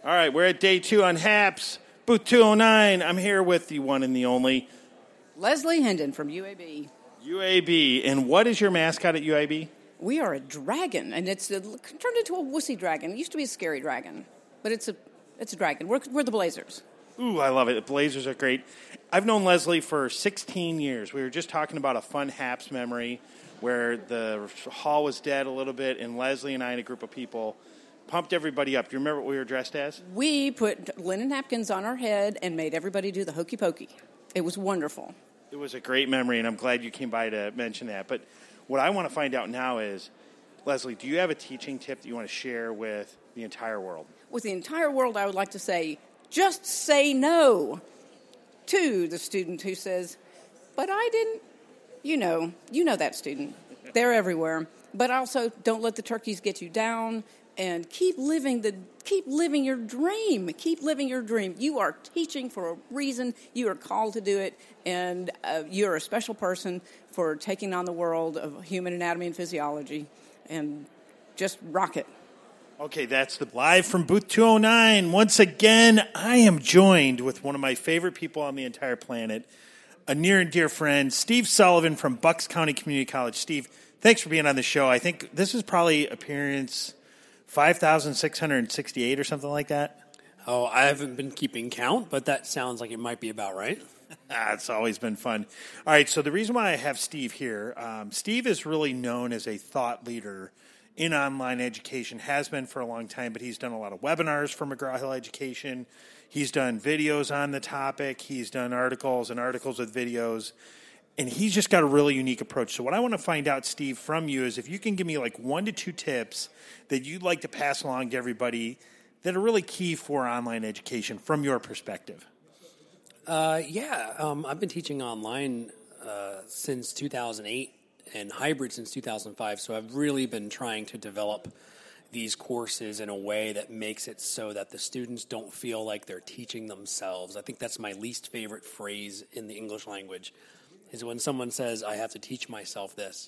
All right, we're at day 2 on HAPS, booth 209. I'm here with the one and the only Leslie Hendon from UAB. UAB. And what is your mascot at UAB? We are a dragon, and it's turned into a wussy dragon. It used to be a scary dragon, but it's a dragon. We're the Blazers. Ooh, I love it. The Blazers are great. I've known Leslie for 16 years. We were just talking about a fun HAPS memory where the hall was dead a little bit, and Leslie and I and a group of people pumped everybody up. Do you remember what we were dressed as? We put linen napkins on our head and made everybody do the hokey pokey. It was wonderful. It was a great memory, and I'm glad you came by to mention that. But what I want to find out now is, Leslie, do you have a teaching tip that you want to share with the entire world? With the entire world, I would like to say, just say no to the student who says, but I didn't. You know that student. They're everywhere. But also, don't let the turkeys get you down. And keep living your dream. Keep living your dream. You are teaching for a reason. You are called to do it, and you're a special person for taking on the world of human anatomy and physiology. And just rock it. Okay, that's the live from booth 209. Once again, I am joined with one of my favorite people on the entire planet, a near and dear friend, Steve Sullivan from Bucks County Community College. Steve, thanks for being on the show. I think this is probably appearance 5,668 or something like that. Oh, I haven't been keeping count, but that sounds like it might be about right. It's always been fun. All right, so the reason why I have Steve here, Steve is really known as a thought leader in online education, has been for a long time, but he's done a lot of webinars for McGraw-Hill Education. He's done videos on the topic. He's done articles with videos. And he's just got a really unique approach. So what I want to find out, Steve, from you is if you can give me like 1 to 2 tips that you'd like to pass along to everybody that are really key for online education from your perspective. I've been teaching online since 2008 and hybrid since 2005. So I've really been trying to develop these courses in a way that makes it so that the students don't feel like they're teaching themselves. I think that's my least favorite phrase in the English language, is when someone says, I have to teach myself this.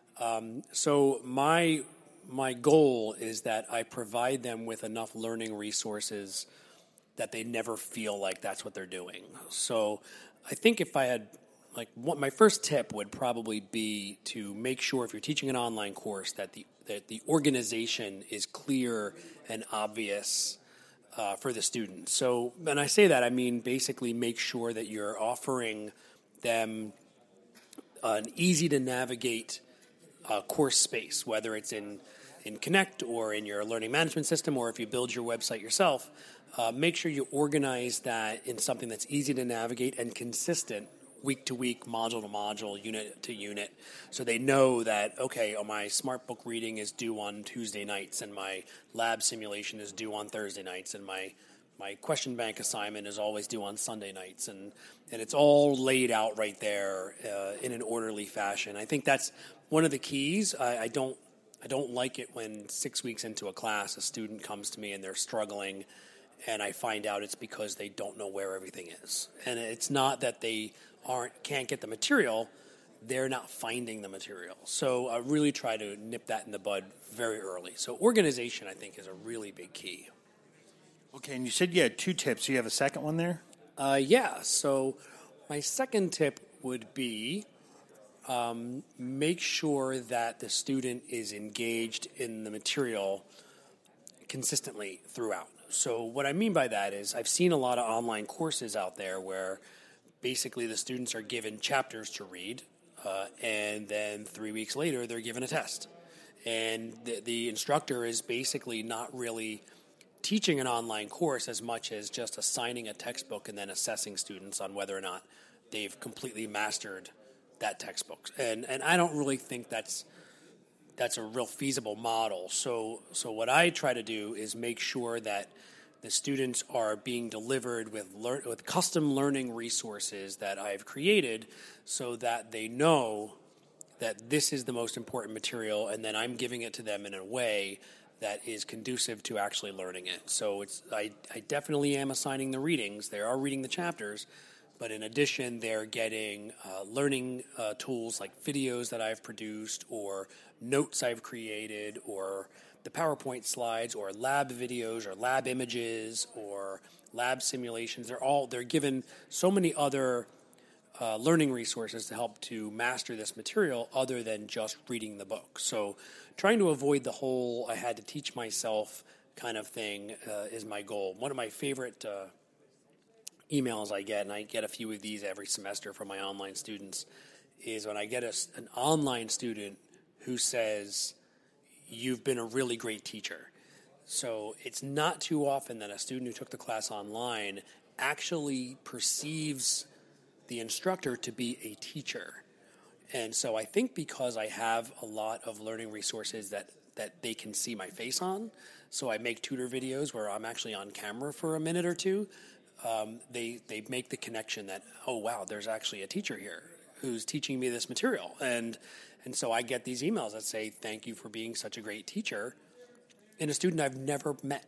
So my goal is that I provide them with enough learning resources that they never feel like that's what they're doing. So I think if I had, my first tip would probably be to make sure if you're teaching an online course that the organization is clear and obvious for the student. So when I say that, I mean basically make sure that you're offering them an easy-to-navigate course space, whether it's in Connect or in your learning management system or if you build your website yourself. Make sure you organize that in something that's easy to navigate and consistent week to week, module to module, unit to unit, so they know that, okay, my smart book reading is due on Tuesday nights and my lab simulation is due on Thursday nights and my question bank assignment is always due on Sunday nights, and it's all laid out right there in an orderly fashion. I think that's one of the keys. I don't like it when 6 weeks into a class a student comes to me and they're struggling, and I find out it's because they don't know where everything is. And it's not that they can't get the material; they're not finding the material. So I really try to nip that in the bud very early. So organization, I think, is a really big key. Okay, and you said you had 2 tips. Do you have a second one there? So my second tip would be make sure that the student is engaged in the material consistently throughout. So what I mean by that is I've seen a lot of online courses out there where basically the students are given chapters to read, and then 3 weeks later they're given a test. And the instructor is basically not really teaching an online course as much as just assigning a textbook and then assessing students on whether or not they've completely mastered that textbook. And I don't really think that's a real feasible model. So what I try to do is make sure that the students are being delivered with custom learning resources that I've created so that they know that this is the most important material, and then I'm giving it to them in a way that is conducive to actually learning it. So I definitely am assigning the readings. They are reading the chapters, but in addition, they're getting learning tools like videos that I've produced or notes I've created or the PowerPoint slides or lab videos or lab images or lab simulations. They're given so many other learning resources to help to master this material other than just reading the book. So trying to avoid the whole I had to teach myself kind of thing is my goal. One of my favorite emails I get, and I get a few of these every semester from my online students, is when I get an online student who says, "You've been a really great teacher." So it's not too often that a student who took the class online actually perceives the instructor to be a teacher. And so I think because I have a lot of learning resources that they can see my face on, so I make tutor videos where I'm actually on camera for a minute or two, they make the connection that, oh, wow, there's actually a teacher here who's teaching me this material. And so I get these emails that say, thank you for being such a great teacher, in a student I've never met.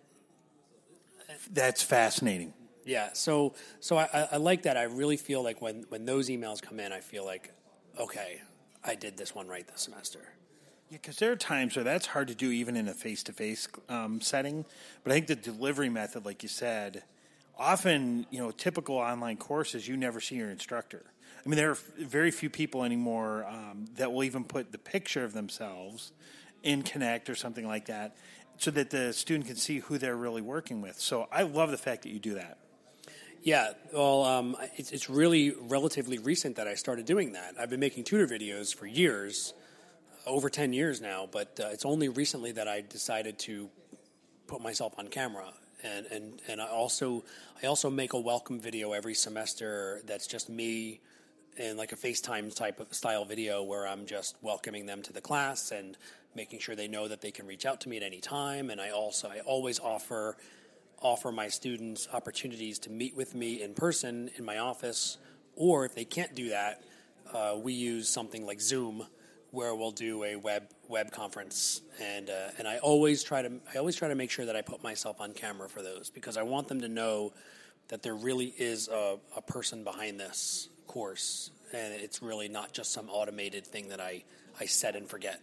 That's fascinating. Yeah, so I like that. I really feel like when those emails come in, I feel like, okay, I did this one right this semester. Yeah, because there are times where that's hard to do even in a face-to-face setting. But I think the delivery method, like you said, often, typical online courses, you never see your instructor. I mean, there are very few people anymore that will even put the picture of themselves in Connect or something like that so that the student can see who they're really working with. So I love the fact that you do that. Yeah, well, it's really relatively recent that I started doing that. I've been making tutor videos for years, over 10 years now, but it's only recently that I decided to put myself on camera. And I also make a welcome video every semester that's just me in like a FaceTime type of style video where I'm just welcoming them to the class and making sure they know that they can reach out to me at any time. And I always offer my students opportunities to meet with me in person in my office, or if they can't do that, we use something like Zoom, where we'll do a web conference, and I always try to make sure that I put myself on camera for those, because I want them to know that there really is a person behind this course, and it's really not just some automated thing that I set and forget.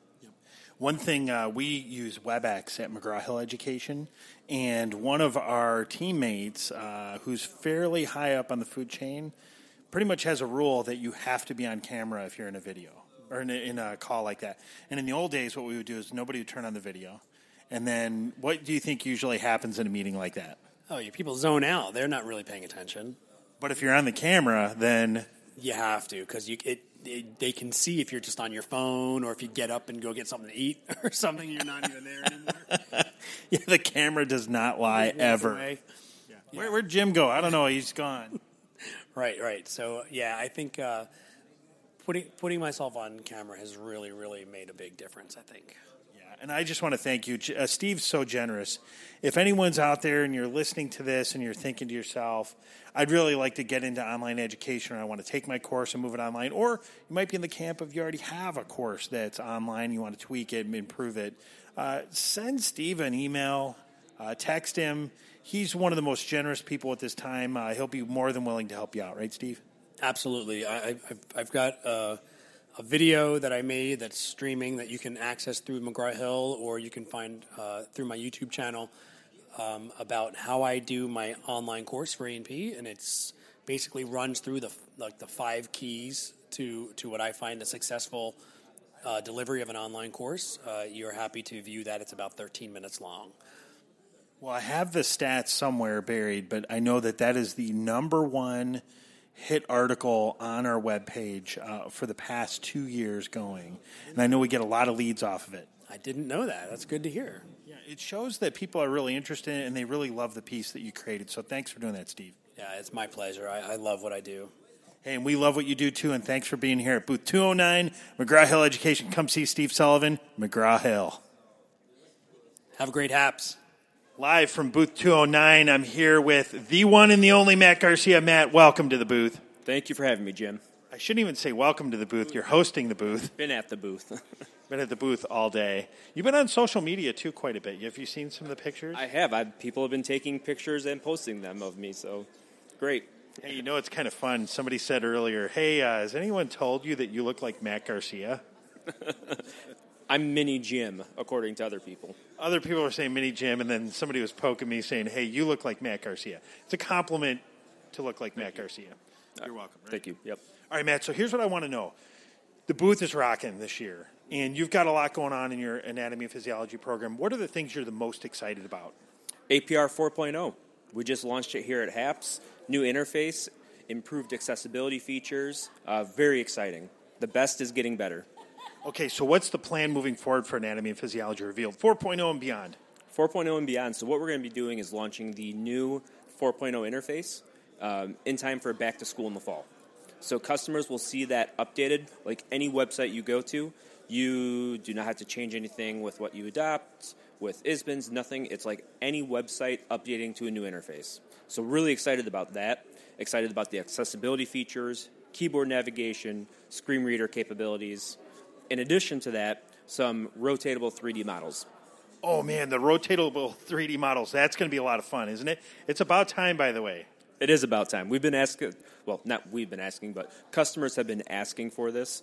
One thing, we use WebEx at McGraw-Hill Education, and one of our teammates, who's fairly high up on the food chain, pretty much has a rule that you have to be on camera if you're in a video or in a call like that. And in the old days, what we would do is nobody would turn on the video. And then what do you think usually happens in a meeting like that? Oh, you people zone out. They're not really paying attention. But if you're on the camera, then... You have to, because they can see if you're just on your phone or if you get up and go get something to eat or something, you're not even there anymore. Yeah, the camera does not lie ever. Yeah. Where'd Jim go? I don't know. He's gone. Right. So, yeah, I think putting myself on camera has really, really made a big difference, I think. Yeah, and I just want to thank you. Steve's so generous. If anyone's out there and you're listening to this and you're thinking to yourself, I'd really like to get into online education, or I want to take my course and move it online, or you might be in the camp of you already have a course that's online, you want to tweak it and improve it, send Steve an email, text him. He's one of the most generous people at this time. He'll be more than willing to help you out, right, Steve? Absolutely. I've got a video that I made that's streaming that you can access through McGraw-Hill, or you can find through my YouTube channel about how I do my online course for A&P, and it's basically runs through the 5 keys to what I find a successful delivery of an online course. You're happy to view that. It's about 13 minutes long. Well, I have the stats somewhere buried, but I know that is the number one hit article on our webpage for the past 2 years going. And I know we get a lot of leads off of it. I didn't know that. That's good to hear. Yeah, it shows that people are really interested in it and they really love the piece that you created. So thanks for doing that, Steve. Yeah, it's my pleasure. I love what I do. Hey, and we love what you do, too, and thanks for being here at Booth 209, McGraw-Hill Education. Come see Steve Sullivan, McGraw-Hill. Have a great Haps. Live from Booth 209, I'm here with the one and the only Matt Garcia. Matt, welcome to the booth. Thank you for having me, Jim. I shouldn't even say welcome to the booth. You're hosting the booth. Been at the booth. Been at the booth all day. You've been on social media, too, quite a bit. Have you seen some of the pictures? I have. People have been taking pictures and posting them of me, so great. Hey, it's kind of fun. Somebody said earlier, hey, has anyone told you that you look like Matt Garcia? I'm Mini Jim, according to other people. Other people are saying Mini Jim, and then somebody was poking me saying, hey, you look like Matt Garcia. It's a compliment to look like Matt Garcia. You're welcome. Right? Thank you. Yep. All right, Matt, so here's what I want to know. The booth is rocking this year, and you've got a lot going on in your anatomy and physiology program. What are the things you're the most excited about? APR 4.0. We just launched it here at HAPS. New interface, improved accessibility features. Very exciting. The best is getting better. Okay, so what's the plan moving forward for Anatomy and Physiology Revealed 4.0 and beyond? 4.0 and beyond. So what we're going to be doing is launching the new 4.0 interface in time for back to school in the fall. So customers will see that updated. Like any website you go to, you do not have to change anything with what you adopt, with ISBNs, nothing. It's like any website updating to a new interface. So really excited about that. Excited about the accessibility features, keyboard navigation, screen reader capabilities. In addition to that, some rotatable 3D models. Oh, man, the rotatable 3D models. That's going to be a lot of fun, isn't it? It's about time, by the way. It is about time. We've been asking, well, not we've been asking, but customers have been asking for this.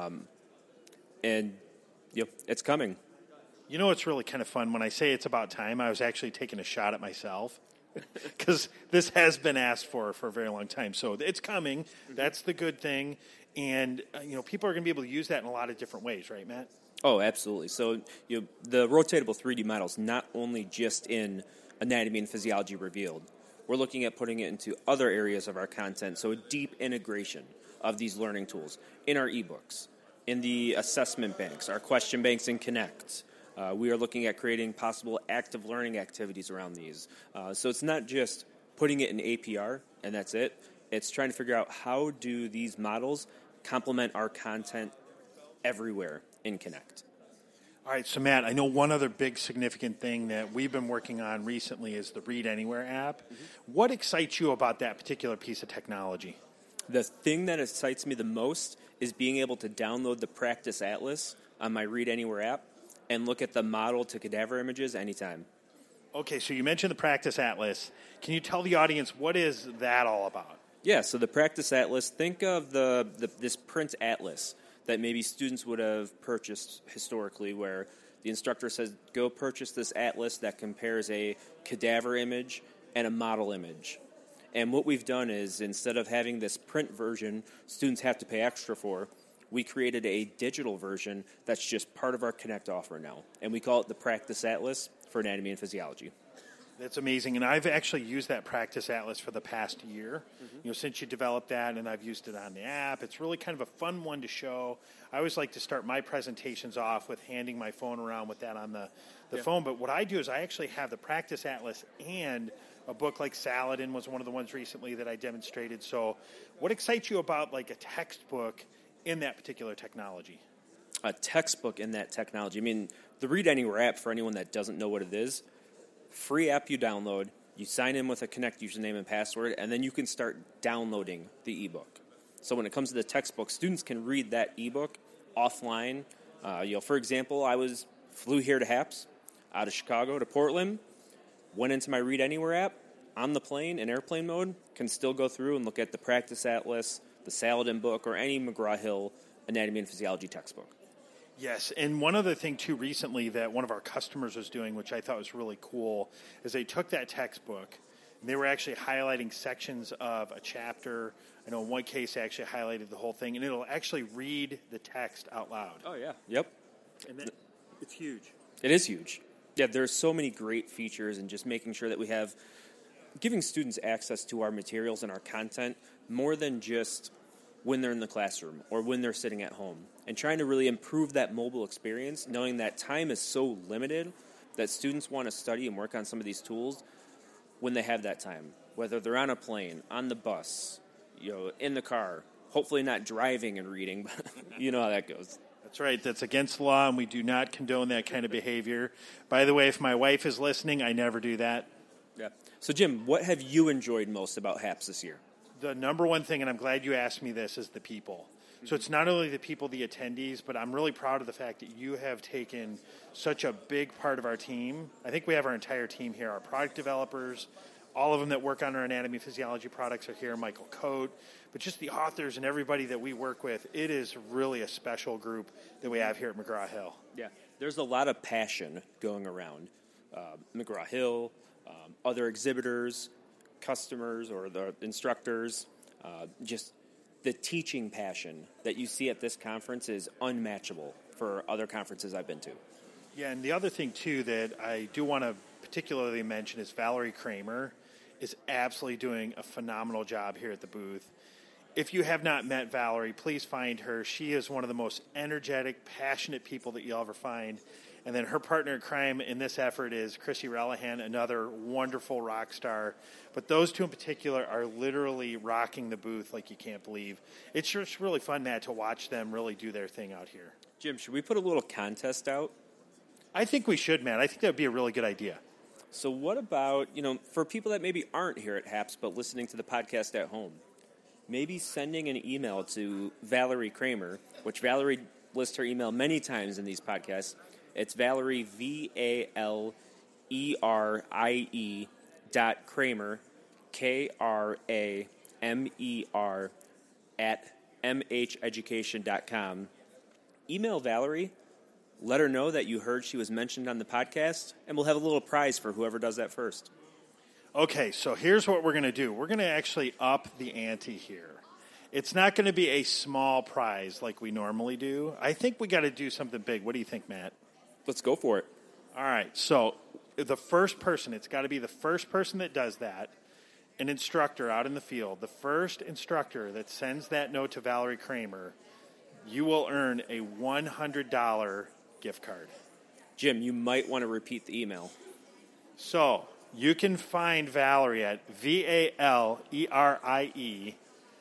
And it's coming. You know what's really kind of fun? When I say it's about time, I was actually taking a shot at myself. Because this has been asked for a very long time. So it's coming. That's the good thing. And, people are going to be able to use that in a lot of different ways, right, Matt? Oh, absolutely. So the rotatable 3D models, not only just in Anatomy and Physiology Revealed, we're looking at putting it into other areas of our content. So a deep integration of these learning tools in our ebooks, in the assessment banks, our question banks in Connect. We are looking at creating possible active learning activities around these. So it's not just putting it in APR and that's it. It's trying to figure out how do these models complement our content everywhere in Connect. All right, so Matt, I know one other big significant thing that we've been working on recently is the Read Anywhere app. Mm-hmm. What excites you about that particular piece of technology? The thing that excites me the most is being able to download the Practice Atlas on my Read Anywhere app and look at the model to cadaver images anytime. Okay, so you mentioned the Practice Atlas. Can you tell the audience what is that all about? Yeah, so the Practice Atlas, think of this print atlas that maybe students would have purchased historically where the instructor says, go purchase this atlas that compares a cadaver image and a model image. And what we've done is instead of having this print version students have to pay extra for, we created a digital version that's just part of our Connect offer now. And we call it the Practice Atlas for Anatomy and Physiology. That's amazing. And I've actually used that Practice Atlas for the past year, since you developed that, and I've used it on the app. It's really kind of a fun one to show. I always like to start my presentations off with handing my phone around with that on the phone. But what I do is I actually have the Practice Atlas and a book like Saladin was one of the ones recently that I demonstrated. So what excites you about like a textbook in that particular technology? A textbook in that technology. I mean, the Read Anywhere app, for anyone that doesn't know what it is, free app you download, you sign in with a Connect username and password, and then you can start downloading the ebook. So when it comes to the textbook, students can read that ebook offline. For example, flew here to HAPS, out of Chicago to Portland, went into my Read Anywhere app, on the plane in airplane mode, can still go through and look at the Practice Atlas, the Saladin book, or any McGraw-Hill Anatomy and Physiology textbook. Yes, and one other thing, too, recently that one of our customers was doing, which I thought was really cool, is they took that textbook, and they were actually highlighting sections of a chapter. I know in one case they actually highlighted the whole thing, and it'll actually read the text out loud. Oh, yeah. Yep. And it's huge. It is huge. Yeah, there's so many great features, and just making sure that we have giving students access to our materials and our content more than just when they're in the classroom or when they're sitting at home, and trying to really improve that mobile experience, knowing that time is so limited that students want to study and work on some of these tools when they have that time, whether they're on a plane, on the bus, in the car, hopefully not driving and reading, but you know how that goes. That's right. That's against the law, and we do not condone that kind of behavior. By the way, if my wife is listening, I never do that. Yeah. So, Jim, what have you enjoyed most about HAPS this year? The number one thing, and I'm glad you asked me this, is the people. So it's not only the people, the attendees, but I'm really proud of the fact that you have taken such a big part of our team. I think we have our entire team here, our product developers, all of them that work on our anatomy and physiology products are here, Michael Coate, but just the authors and everybody that we work with. It is really a special group that we have here at McGraw-Hill. Yeah, there's a lot of passion going around. McGraw-Hill, other exhibitors, customers, or the instructors, just the teaching passion that you see at this conference is unmatchable for other conferences I've been to. Yeah, and the other thing, too, that I do want to particularly mention is Valerie Kramer is absolutely doing a phenomenal job here at the booth. If you have not met Valerie, please find her. She is one of the most energetic, passionate people that you'll ever find. And then her partner in crime in this effort is Chrissy Relihan, another wonderful rock star. But those two in particular are literally rocking the booth like you can't believe. It's just really fun, Matt, to watch them really do their thing out here. Jim, should we put a little contest out? I think we should, Matt. I think that would be a really good idea. So what about, for people that maybe aren't here at HAPS but listening to the podcast at home, maybe sending an email to Valerie Kramer, which Valerie lists her email many times in these podcasts. It's Valerie, VALERIE .Kramer, KRAMER @mheducation.com. Email Valerie. Let her know that you heard she was mentioned on the podcast, and we'll have a little prize for whoever does that first. Okay, so here's what we're going to do. We're going to actually up the ante here. It's not going to be a small prize like we normally do. I think we got to do something big. What do you think, Matt? Let's go for it. All right, so the first person, it's got to be the first person that does that, an instructor out in the field. The first instructor that sends that note to Valerie Kramer, you will earn a $100 gift card. Jim, you might want to repeat the email. So you can find Valerie at VALERIE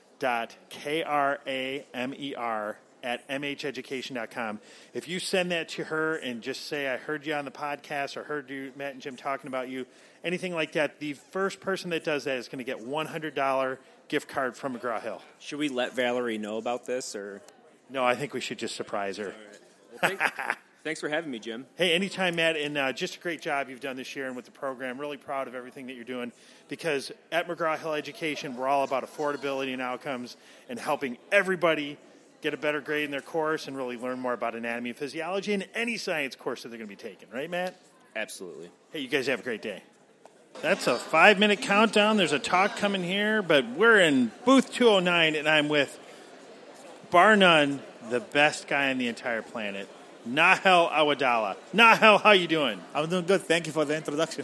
.KRAMER @mheducation.com. If you send that to her and just say, I heard you on the podcast or heard you, Matt and Jim talking about you, anything like that, the first person that does that is going to get $100 gift card from McGraw-Hill. Should we let Valerie know about this? Or No, I think we should just surprise her. All right. Well, thanks for having me, Jim. Hey, anytime, Matt, and just a great job you've done this year and with the program. Really proud of everything that you're doing because at McGraw-Hill Education, we're all about affordability and outcomes and helping everybody get a better grade in their course and really learn more about anatomy and physiology in any science course that they're going to be taking. Right, Matt? Absolutely. Hey, you guys have a great day. That's a 5-minute countdown. There's a talk coming here, but we're in booth 209, and I'm with, bar none, the best guy on the entire planet, Nahel Awadallah. Nahel, how you doing? I'm doing good. Thank you for the introduction.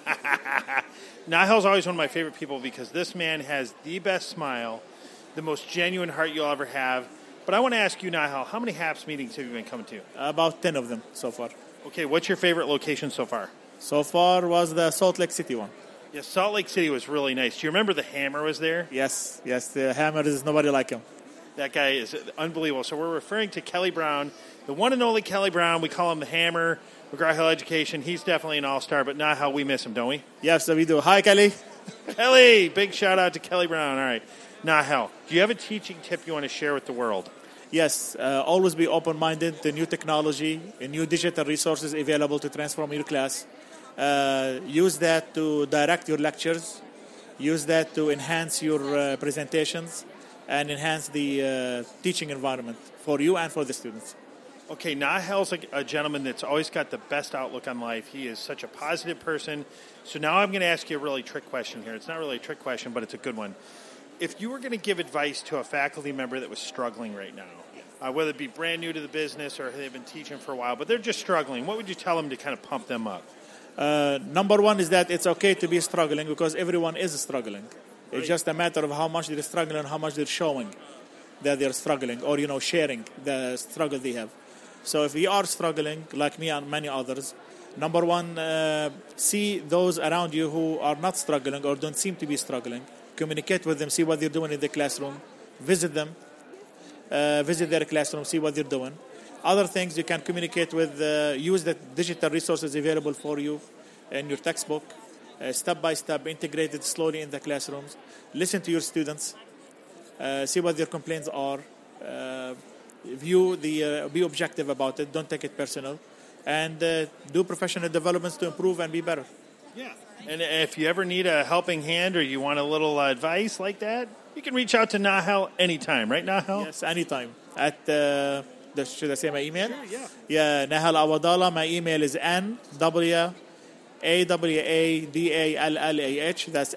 Nahel's always one of my favorite people because this man has the best smile, the most genuine heart you'll ever have. But I want to ask you, Nahel, how many HAPS meetings have you been coming to? About 10 of them so far. Okay, what's your favorite location so far? So far was the Salt Lake City one. Yeah, Salt Lake City was really nice. Do you remember the Hammer was there? Yes, the Hammer is nobody like him. That guy is unbelievable. So we're referring to Kelly Brown, the one and only Kelly Brown. We call him the Hammer, McGraw-Hill Education. He's definitely an all-star, but not how we miss him, don't we? Yes, we do. Hi, Kelly. Kelly, big shout-out to Kelly Brown. All right. Nahel, do you have a teaching tip you want to share with the world? Yes, always be open-minded to new technology and new digital resources available to transform your class. Use that to direct your lectures. Use that to enhance your presentations and enhance the teaching environment for you and for the students. Okay, Nahel's a gentleman that's always got the best outlook on life. He is such a positive person. So now I'm going to ask you a really trick question here. It's not really a trick question, but it's a good one. If you were going to give advice to a faculty member that was struggling right now, whether it be brand new to the business or they've been teaching for a while, but they're just struggling, what would you tell them to kind of pump them up? Number one is that it's okay to be struggling because everyone is struggling. Right. It's just a matter of how much they're struggling and how much they're showing that they're struggling or, sharing the struggle they have. So if you are struggling, like me and many others, number one, see those around you who are not struggling or don't seem to be struggling. Communicate with them, see what they're doing in the classroom. Visit them, visit their classroom, see what they're doing. Other things you can communicate with, use the digital resources available for you in your textbook, step by step, integrated slowly in the classrooms. Listen to your students, see what their complaints are, be objective about it, don't take it personal, and do professional developments to improve and be better. Yeah. And if you ever need a helping hand or you want a little advice like that, you can reach out to Nahel anytime, right, Nahel? Yes, anytime. At should I say my email? Sure, yeah. Yeah, Nahal Awadallah. My email is NWAWADALLAH. That's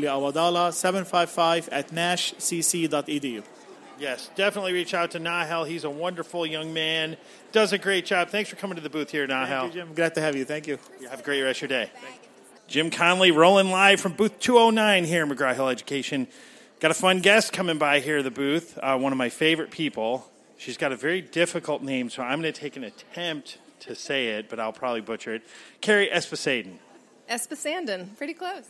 NW 755 at nashcc.edu. Yes, definitely reach out to Nahel. He's a wonderful young man. Does a great job. Thanks for coming to the booth here, Nahel. Thank you, Jim. Glad to have you. Thank you. You have a great rest of your day. Jim Conley rolling live from booth 209 here in McGraw-Hill Education. Got a fun guest coming by here at the booth, one of my favorite people. She's got a very difficult name, so I'm going to take an attempt to say it, but I'll probably butcher it. Carrie Espesaden. Espesandin. Pretty close.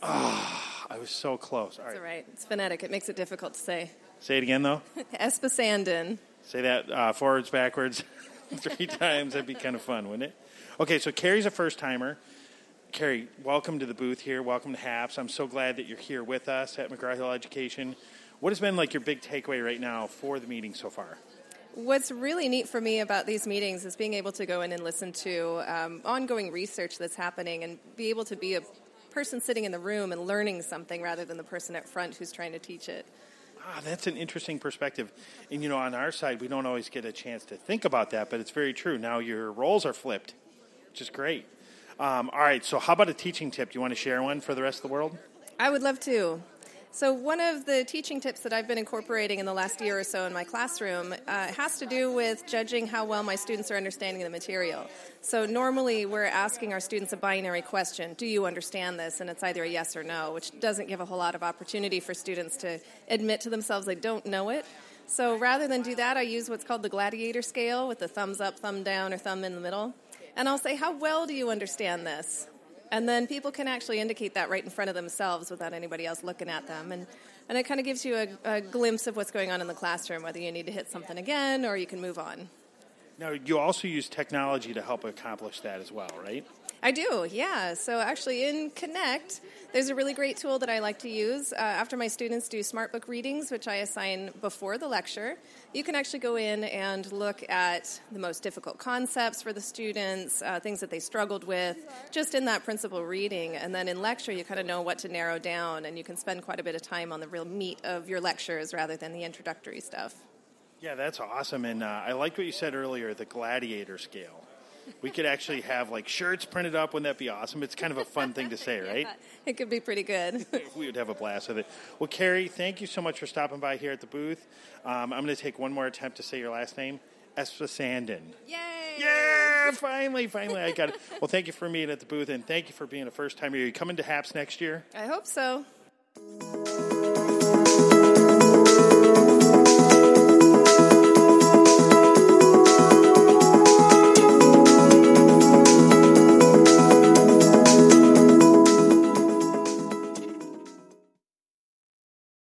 I was so close. All That's right. all right. It's phonetic. It makes it difficult to say. Say it again, though. Espesandin. Say that forwards, backwards, 3 times. That'd be kind of fun, wouldn't it? Okay, so Carrie's a first-timer. Carrie, welcome to the booth here. Welcome to HAPS. I'm so glad that you're here with us at McGraw-Hill Education. What has been like your big takeaway right now for the meeting so far? What's really neat for me about these meetings is being able to go in and listen to ongoing research that's happening and be able to be a person sitting in the room and learning something rather than the person up front who's trying to teach it. That's an interesting perspective. And, on our side, we don't always get a chance to think about that, but it's very true. Now your roles are flipped, which is great. All right, so how about a teaching tip? Do you want to share one for the rest of the world? I would love to. So one of the teaching tips that I've been incorporating in the last year or so in my classroom has to do with judging how well my students are understanding the material. So normally we're asking our students a binary question, do you understand this? And it's either a yes or no, which doesn't give a whole lot of opportunity for students to admit to themselves they don't know it. So rather than do that, I use what's called the gladiator scale with the thumbs up, thumb down, or thumb in the middle. And I'll say, how well do you understand this? And then people can actually indicate that right in front of themselves without anybody else looking at them. And it kind of gives you a glimpse of what's going on in the classroom, whether you need to hit something again or you can move on. Now, you also use technology to help accomplish that as well, right? I do, yeah. So actually in Connect, there's a really great tool that I like to use. After my students do SmartBook readings, which I assign before the lecture, you can actually go in and look at the most difficult concepts for the students, things that they struggled with, just in that principal reading. And then in lecture, you kind of know what to narrow down, and you can spend quite a bit of time on the real meat of your lectures rather than the introductory stuff. Yeah, that's awesome. And I liked what you said earlier, the gladiator scale. We could actually have, shirts printed up. Wouldn't that be awesome? It's kind of a fun thing to say, right? Yeah, it could be pretty good. We would have a blast with it. Well, Carrie, thank you so much for stopping by here at the booth. I'm going to take one more attempt to say your last name, Espesandin. Yay! Yeah, finally, I got it. Well, thank you for being at the booth, and thank you for being a first-timer. Are you coming to HAPS next year? I hope so.